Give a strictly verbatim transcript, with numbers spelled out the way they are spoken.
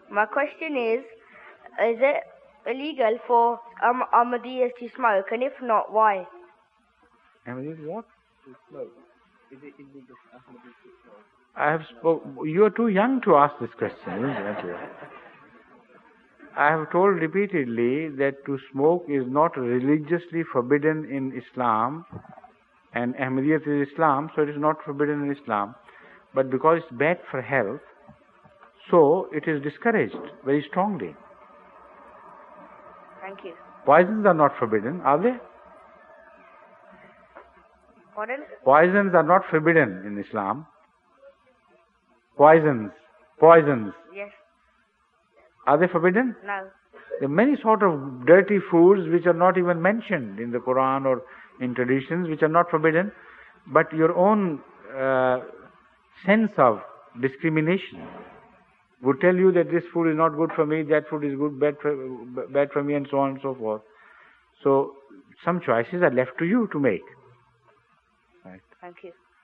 My question is, is it illegal for um, Ahmadiyyas to smoke, and if not, why? Ahmadiyyas what? To smoke. Is it illegal for Ahmadis to smoke? I have spoke. You are too young to ask this question, isn't it? I have told repeatedly that to smoke is not religiously forbidden in Islam, and Ahmadiyyat is Islam, so it is not forbidden in Islam. But because it's bad for health, so it is discouraged very strongly. Thank you. Poisons are not forbidden, are they? Pardon? Poisons are not forbidden in Islam. Poisons. Poisons. Yes. Are they forbidden? No. There are many sort of dirty foods which are not even mentioned in the Quran or in traditions, which are not forbidden, but your own uh, sense of discrimination would tell you that this food is not good for me, that food is good, bad for, bad for me, and so on and so forth. So some choices are left to you to make. Right. Thank you.